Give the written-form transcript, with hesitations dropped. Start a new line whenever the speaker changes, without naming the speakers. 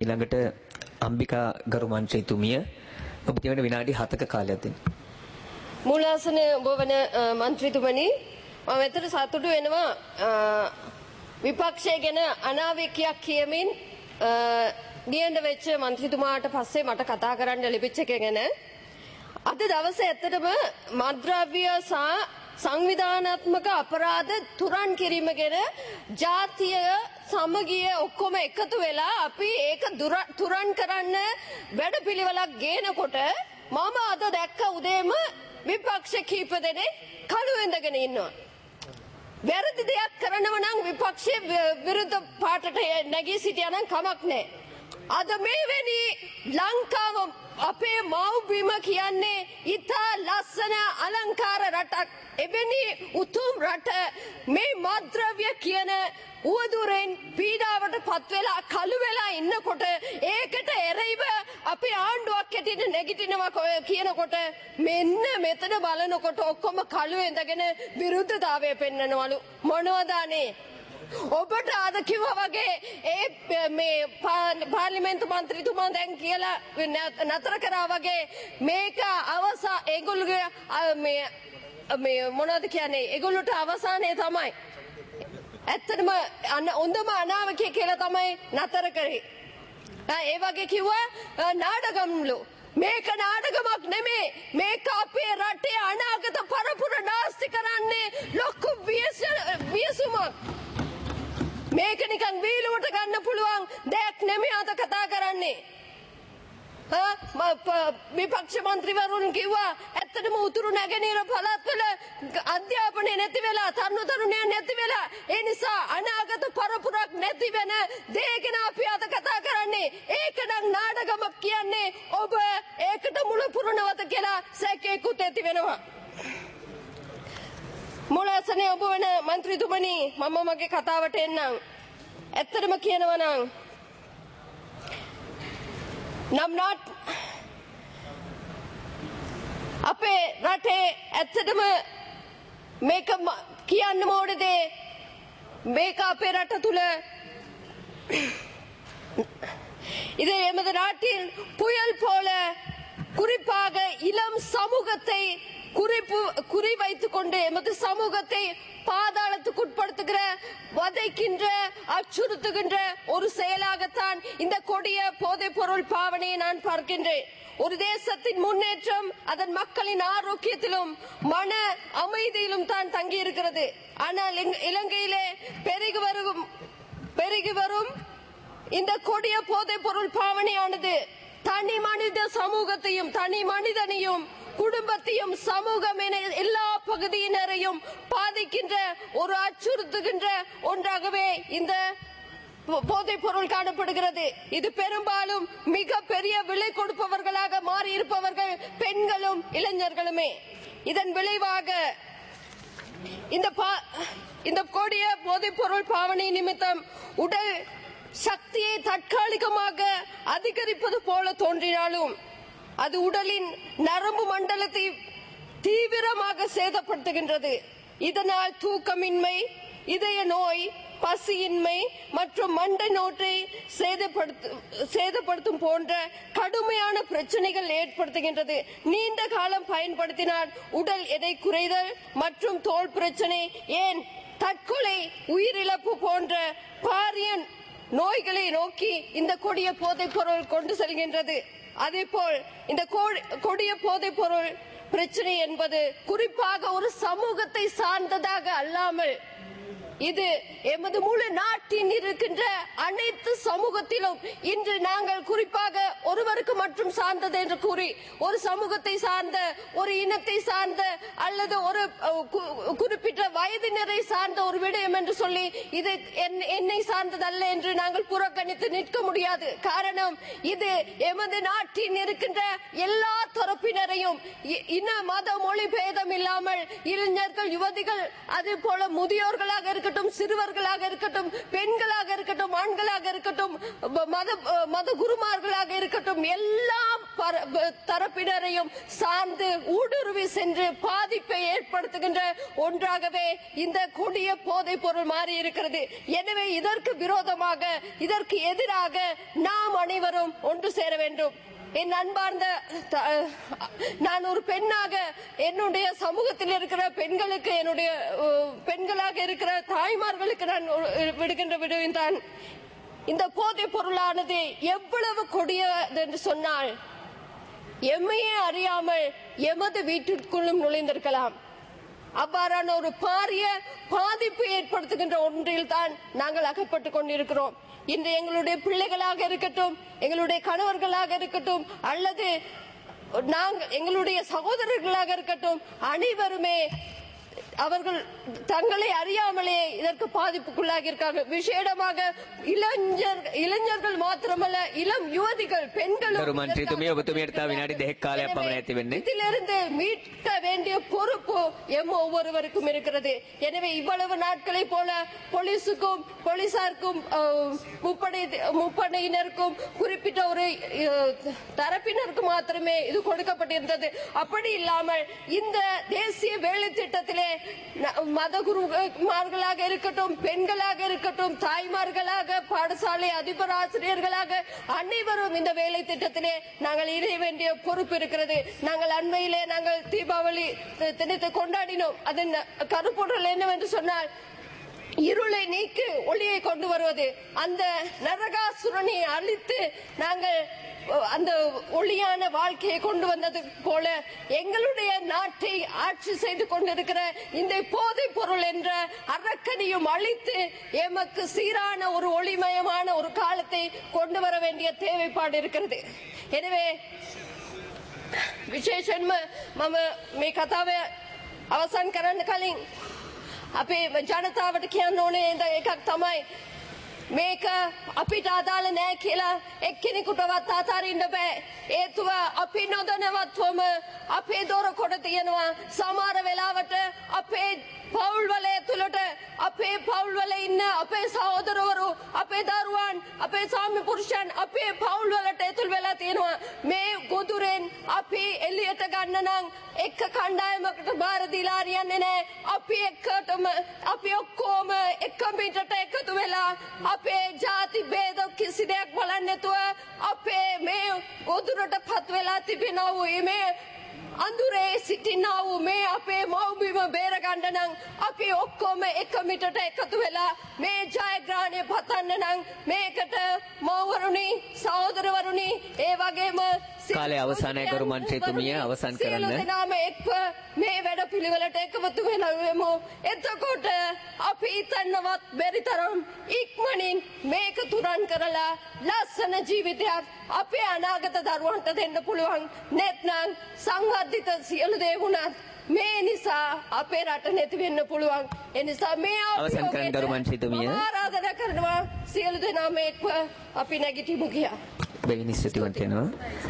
ඊළඟට අම්බිකා ගරු මන්ත්‍රීතුමිය ඔබතුමියට විනාඩි 7ක කාලයක් දෙන්න.
මූලාසන ඔබවන මන්ත්‍රීතුමනි මම ඇත්තට සතුටු වෙනවා විපක්ෂය ගැන අනාවැකියක් කියමින් නියඬ වෙච්ච මන්ත්‍රීතුමාට පස්සේ මට කතා කරන්න ලැබිච්ච එක ගැන. අද දවසේ ඇත්තටම මත්ද්‍රව්‍ය සහ සංවිධානාත්මක අපරාධ තුරන් කිරීම ගැන ජාතිය සමගිය ඔක්කොම එකතු වෙලා අපි ඒක තුරන් කරන්න වැඩපිළිවෙලක් ගේනකොට මම අද දැක්ක උදේම විපක්ෂ කීප දෙනෙක් කළු වෙඳගෙන ඉන්නවා. වැරදි දෙයක් කරනව නම් විපක්ෂයේ විරුද්ධ පාටට නැගී සිටියා නම් කමක් නැහැ. අද මේවැනි ලංකාව අපේ මව්බිම කියන්නේ ඉතා ලස්සන අලංකාර රටක්. එවැනි උතුම් රට මේ මත්ද්‍රව්‍ය කියන උවදුරෙන් පීඩාවට පත් වෙලා කළු වෙලා ඉන්නකොට ඒකට එරෙහිව අපි ආණ්ඩුවක් ඇටියට නැගිටිනවා කියනකොට මෙන්න මෙතන බලනකොට ඔක්කොම කළු වෙඳගෙන විරුද්ධතාවය පෙන්නනවලු. මොනවද අනේ? ඔබට අද කිව්වා වගේ ඒ මේ පාර්ලිමේන්තු මන්ත්‍රීතුමා දැන් කියලා නතර කරා වගේ මේක අවසා ඒගොල්ලෝගේ මේ මොනවද කියන්නේ ඒගොල්ලෝට අවසානයේ තමයි ඇත්තටම හොඳම අනාවකේ කියලා තමයි නතර කරේ. ඒ වගේ කිව්වා නාඩගම්ලු මේක නාඩගමක් නෙමෙයි මේක අපේ රටේ අනාගත පරපුර නාස්ති කරන්නේ ලොකු වියසුමක්. මේක නිකන් වීලුවට ගන්න පුළුවන් දෙයක් නෙමෙයි අද කතා කරන්නේ. විපක්ෂ මන්ත්‍රීවරුන් කිව්වා ඇත්තටම උතුරු නැගෙනහිර පළාත්වල අධ්‍යාපනය නැති වෙලා තරුණයන් නැති වෙලා ඒ නිසා අනාගත පරපුරක් නැති වෙන දේ ගැන අපි අද කතා කරන්නේ. ඒක නම් නාඩගමක් කියන්නේ ඔබ ඒකට මුල පුරනවද කියලා සැකේකුත් ඇති වෙනවා. මුලාසනේ ඔබ වෙන මන්ත්‍රීතුමනි මම මගේ කතාවට එන්නම්. ඇත්තටම කියනවා නම් අපේ රටේ ඇත්තටම මේක කියන්න ඕනේ දේ මේක අපේ රට තුල இதே எமது நாட்டில் புயல் போல குறிப்பாக இளம் சமூகத்தை குறிவைத்துக் கொண்டு எமது சமூகத்தை பாதாளத்துக்குட்படுத்துகிற வதைக்கின்ற அச்சுறுத்துகின்ற ஒரு செயலாகத்தான் இந்த கொடிய போதைப் பொருள் பாவனையை நான் பார்க்கின்றேன். ஒரு தேசத்தின் முன்னேற்றம் அதன் மக்களின் ஆரோக்கியத்திலும் மன அமைதியிலும் தான் தங்கி இருக்கிறது. ஆனால் இலங்கையிலே பெருகி வரும் இந்த கொடிய போதைப் பொருள் பாவனையானது தனி மனித சமூகத்தையும் தனி மனிதனையும் குடும்பத்தையும் சமூகம் என எல்லா பகுதியினரையும் பாதிக்கின்ற ஒரு அச்சுறுத்துகின்ற ஒன்றாகவே இந்த போதைப் பொருள் காணப்படுகிறது. இது பெரும்பாலும் மிக பெரிய விலை கொடுப்பவர்களாக மாறி இருப்பவர்கள் பெண்களும் இளைஞர்களுமே. இதன் விளைவாக இந்த கொடிய போதைப் பொருள் பாவனை நிமித்தம் உடல் சக்தியை தற்காலிகமாக அதிகரிப்பது போல தோன்றினாலும் அது உடலின் நரம்பு மண்டலத்தை தீவிரமாக சேதப்படுத்துகின்றது. இதனால் தூக்கமின்மை, இதய நோய், பசியின்மை மற்றும் மண்டை நோட்டை சேதப்படுத்தும் போன்ற கடுமையான பிரச்சனைகள் ஏற்படுத்துகின்றது. நீண்ட காலம் பயன்படுத்தினால் உடல் எடை குறைதல் மற்றும் தோல் பிரச்சனை ஏன் தற்கொலை உயிரிழப்பு போன்ற பாரிய நோய்களை நோக்கி இந்த கொடிய போதைப் பொருள் கொண்டு செல்கின்றது. அதேபோல் இந்த கொடிய போதைப் பொருள் பிரச்சனை என்பது குறிப்பாக ஒரு சமூகத்தை சார்ந்ததாக அல்லாமல் இது எமது முழு நாட்டின் இருக்கின்ற அனைத்து சமூகத்திலும் இன்று நாங்கள் குறிப்பாக ஒருவருக்கு மட்டும் சார்ந்தது என்று கூறி ஒரு சமூகத்தை சார்ந்த ஒரு இனத்தை சார்ந்த அல்லது ஒரு குறிப்பிட்ட வயதினரை சார்ந்த ஒரு விடயம் என்று சொல்லி இது என்னை சார்ந்ததல்ல என்று நாங்கள் புறக்கணித்து நிற்க முடியாது. காரணம் இது எமது நாட்டின் இருக்கின்ற எல்லா தரப்பினரையும் இன மத மொழி பேதம் இல்லாமல் இளைஞர்கள் யுவதிகள் அதே போல முதியோர்களாக இருக்கட்டும், சிறுவர்களாக இருக்கட்டும், பெண்களாக இருக்கட்டும், ஆண்களாக இருக்கட்டும், மத குருமார்களாக இருக்கட்டும், எல்லா தரப்பினரையும் சார்ந்து ஊடுருவி சென்று பாதிப்பை ஏற்படுத்துகின்ற ஒன்றாகவே இந்த கொடிய போதைப் பொருள் மாறி இருக்கிறது. எனவே இதற்கு விரோதமாக, இதற்கு எதிராக நாம் அனைவரும் ஒன்று சேர வேண்டும். என் அன்பார்ந்த, நான் ஒரு பெண்ணாக என்னுடைய சமூகத்தில் இருக்கிற பெண்களுக்கு, என்னுடைய பெண்களாக இருக்கிற தாய்மார்களுக்கு நான் விடுகின்ற விடுவின் தான், இந்த போதைப் பொருளானது எவ்வளவு கொடியது என்று சொன்னால், எம்மையே அறியாமல் எமது வீட்டிற்குள்ளும் நுழைந்திருக்கலாம். அவ்வாறான ஒரு பாரிய பாதிப்பு ஏற்படுத்துகின்ற ஒன்றில் தான் நாங்கள் அகப்பட்டுக் கொண்டிருக்கிறோம். இன்று எங்களுடைய பிள்ளைகளாக இருக்கட்டும், எங்களுடைய கணவர்களாக இருக்கட்டும், அல்லது எங்களுடைய சகோதரர்களாக இருக்கட்டும், அனைவருமே அவர்கள் தங்களை அறியாமலே இதற்கு பாதிப்புக்குள்ளாகி இருக்காங்க. விசேடமாக இளைஞர்கள் மாத்திரமல்ல, இளம் யுவதிகள், பெண்களும் இதிலிருந்து மீட்க வேண்டிய பொறுப்பு ஒவ்வொருவருக்கும் இருக்கிறது. எனவே இவ்வளவு நாட்களை போல போலீசாருக்கும் முப்படையினருக்கும் குறிப்பிட்ட ஒரு தரப்பினருக்கு மாத்திரமே இது கொடுக்கப்பட்டிருந்தது. அப்படி இல்லாமல் இந்த தேசிய வேலை திட்டத்திலே மத குருமார்களாக இருக்கட்டும், பெண்களாக இருக்கட்டும், தாய்மார்களாக, பாடசாலை அதிபர் ஆசிரியர்களாக அனைவரும் இந்த வேலை திட்டத்திலே நாங்கள் இணைய வேண்டிய பொறுப்பு இருக்கிறது. நாங்கள் அண்மையிலே தீபாவளி தினத்தை கொண்டாடினோம். அதன் கருப்பொருள் என்னவென்று சொன்னால், இருளை நீக்கி ஒளியை கொண்டு வருவது. அந்த நரகாசுரனை அழித்து நாங்கள் அந்த ஒளியான வாழ்க்கையை கொண்டு வந்தது போல, எங்களுடைய நாட்டை ஆட்சி செய்து கொண்டிருக்கிற இந்த போதைப் பொருள் என்ற அரக்கனையும் அழித்து எமக்கு சீரான ஒரு ஒளிமயமான ஒரு காலத்தை கொண்டு வர வேண்டிய தேவைப்பாடு இருக்கிறது. எனவே විශේෂයෙන්ම මම මේ කතාව අවසන් කරන්න කලින් අපේ ජනතාවට කියන්න ඕනේ එකක් තමයි, මේක අපිට අදාළ නෑ කියලා එක්කෙනෙකුටවත් අතාරින්න බෑ. හේතුව අපි නොදැනවත්වම අපේ දොර කොට තියෙනවා. සමහර වෙලාවට අපේ පවුල්වල ඇතුළට, අපේ පවුල්වල ඉන්න අපේ සහෝදරවරු, අපේ දරුවන්, අපේ ස්වාමි පුරුෂයන් අපේ පවුල්වලට ඇතුල් වෙලා තියෙනවා. මේ ගොදුරෙන් අපි එළියට ගන්න නම් එක්ක කණ්ඩායමකට බාර දීලා හරියන්නේ නෑ. අපි එක්කටම අපි ඔක්කොම එක පිටට එකතු වෙලා අපේ ಜಾති ભેද කිසි දෙයක් බලන්නේ නැතුව අපේ මේ ගොදුරට පත් වෙලා තිබෙනා වූ මේ අඳුරේ සිටිනා වූ මේ අපේ මව්බිම බේර ගන්න නම් අපි ඔක්කොම එක මිටට එකතු වෙලා මේ ජයග්‍රහණය පතන්න නම් මේකට මව්වරුනි, සහෝදරවරුනි, ඒ වගේම
කාලය අවසානයේ ගරු මන්ත්‍රීතුමිය අවසන් කරන්න.
සියලු එක්ව මේ වැඩපිළිවෙලට එකතු වෙනවෙමු. එතකොට අපි හිතන්නවත් බැරි තරම් ඉක්මනින් මේක තුරන් කරලා ලස්සන ජීවිතයක් අපේ අනාගත දරුවන්ට දෙන්න පුළුවන්. නැත්නම් සංවර්ධිත සියලු දේ වුණත් මේ නිසා අපේ රට නැති වෙන්න පුළුවන්. ඒ නිසා මේ
අවසන් කරන්න ගරු මන්ත්‍රීතුමිය.
ආරාධනා කරනවා සියලු දෙනාම එක්ව අපි නැගිටිමු කියලා.
බැවිනි ස්තුතිවන්ත වෙනවා.